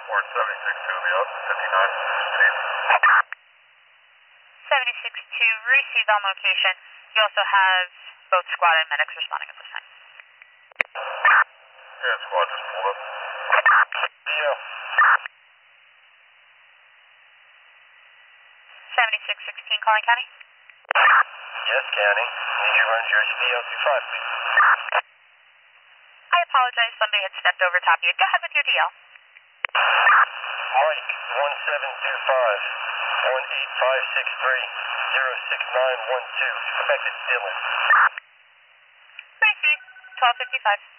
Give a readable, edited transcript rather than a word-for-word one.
Report 76-2 the up, 59. 76-2, received on location. You also have both squad and medics responding at this time. Yeah, squad just pulled up. Yeah. 76-16 calling county. Yes, County. Need you to run Jersey DL25, please. I apologize, somebody had stepped over top of you. Go ahead with your DL. Mike, 1725, 18563, 06912, expected Dylan. Received, 1255.